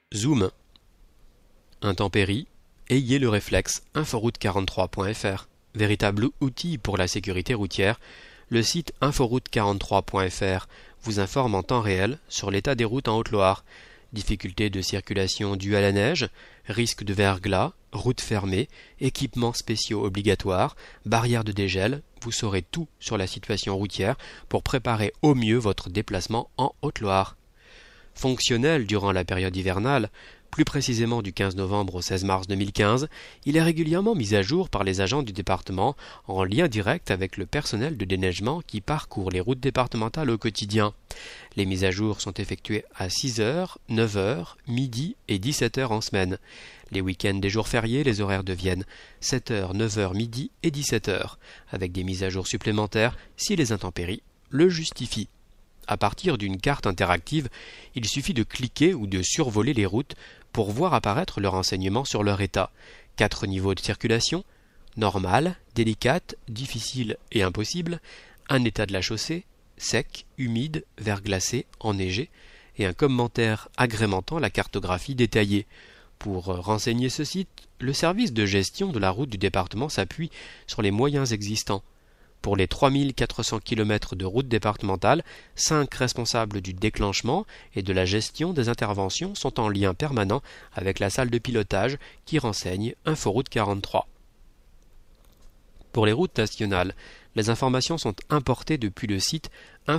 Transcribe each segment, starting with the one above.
Zoom. Intempéries, ayez le réflexe inforoute43.fr. Véritable outil pour la sécurité routière, le site inforoute43.fr vous informe en temps réel sur l'état des routes en Haute-Loire. Difficultés de circulation dues à la neige, risque de verglas, routes fermées, équipements spéciaux obligatoires, barrières de dégel, vous saurez tout sur la situation routière pour préparer au mieux votre déplacement en Haute-Loire. Fonctionnel durant la période hivernale, plus précisément du 15 novembre au 16 mars 2015, il est régulièrement mis à jour par les agents du département en lien direct avec le personnel de déneigement qui parcourt les routes départementales au quotidien. Les mises à jour sont effectuées à 6h, 9h, midi et 17h en semaine. Les week-ends des jours fériés, les horaires deviennent 7h, 9h, midi et 17h, avec des mises à jour supplémentaires si les intempéries le justifient. À partir d'une carte interactive, il suffit de cliquer ou de survoler les routes pour voir apparaître le renseignement sur leur état. 4 niveaux de circulation, normale, délicate, difficile et impossible, un état de la chaussée, sec, humide, verglacé, enneigé, et un commentaire agrémentant la cartographie détaillée. Pour renseigner ce site, le service de gestion de la route du département s'appuie sur les moyens existants. Pour les 3400 km de route départementale, 5 responsables du déclenchement et de la gestion des interventions sont en lien permanent avec la salle de pilotage qui renseigne Inforoute 43. Pour les routes nationales, les informations sont importées depuis le site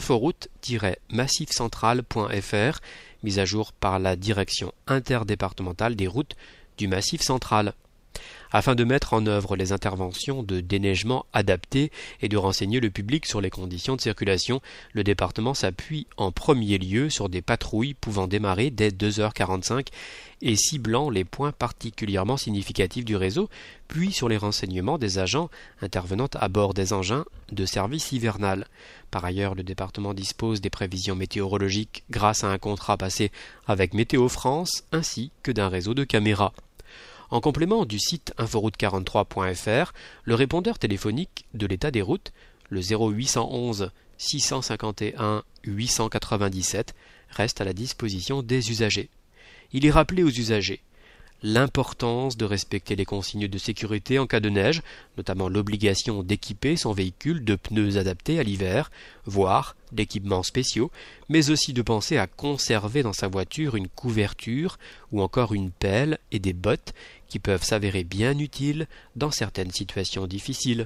inforoute-massifcentral.fr, mis à jour par la direction interdépartementale des routes du Massif central. Afin de mettre en œuvre les interventions de déneigement adaptées et de renseigner le public sur les conditions de circulation, le département s'appuie en premier lieu sur des patrouilles pouvant démarrer dès 2h45 et ciblant les points particulièrement significatifs du réseau, puis sur les renseignements des agents intervenant à bord des engins de service hivernal. Par ailleurs, le département dispose des prévisions météorologiques grâce à un contrat passé avec Météo France ainsi que d'un réseau de caméras. En complément du site inforoute43.fr, le répondeur téléphonique de l'état des routes, le 0811 651 897, reste à la disposition des usagers. Il est rappelé aux usagers l'importance de respecter les consignes de sécurité en cas de neige, notamment l'obligation d'équiper son véhicule de pneus adaptés à l'hiver, voire d'équipements spéciaux, mais aussi de penser à conserver dans sa voiture une couverture ou encore une pelle et des bottes qui peuvent s'avérer bien utiles dans certaines situations difficiles.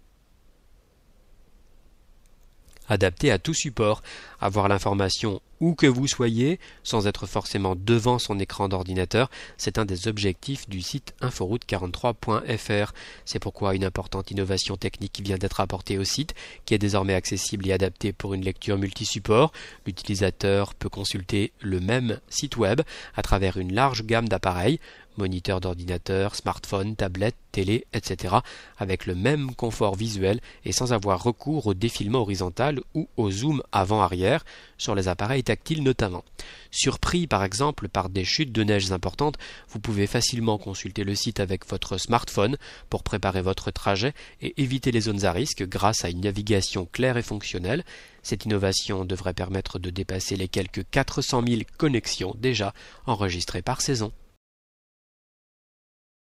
Adapté à tout support, avoir l'information où que vous soyez, sans être forcément devant son écran d'ordinateur, c'est un des objectifs du site inforoute43.fr. C'est pourquoi une importante innovation technique vient d'être apportée au site, qui est désormais accessible et adapté pour une lecture multisupport. L'utilisateur peut consulter le même site web à travers une large gamme d'appareils, moniteur d'ordinateur, smartphone, tablette, télé, etc., avec le même confort visuel et sans avoir recours au défilement horizontal ou au zoom avant-arrière sur les appareils tactiles notamment. Surpris par exemple par des chutes de neige importantes, vous pouvez facilement consulter le site avec votre smartphone pour préparer votre trajet et éviter les zones à risque grâce à une navigation claire et fonctionnelle. Cette innovation devrait permettre de dépasser les quelques 400 000 connexions déjà enregistrées par saison.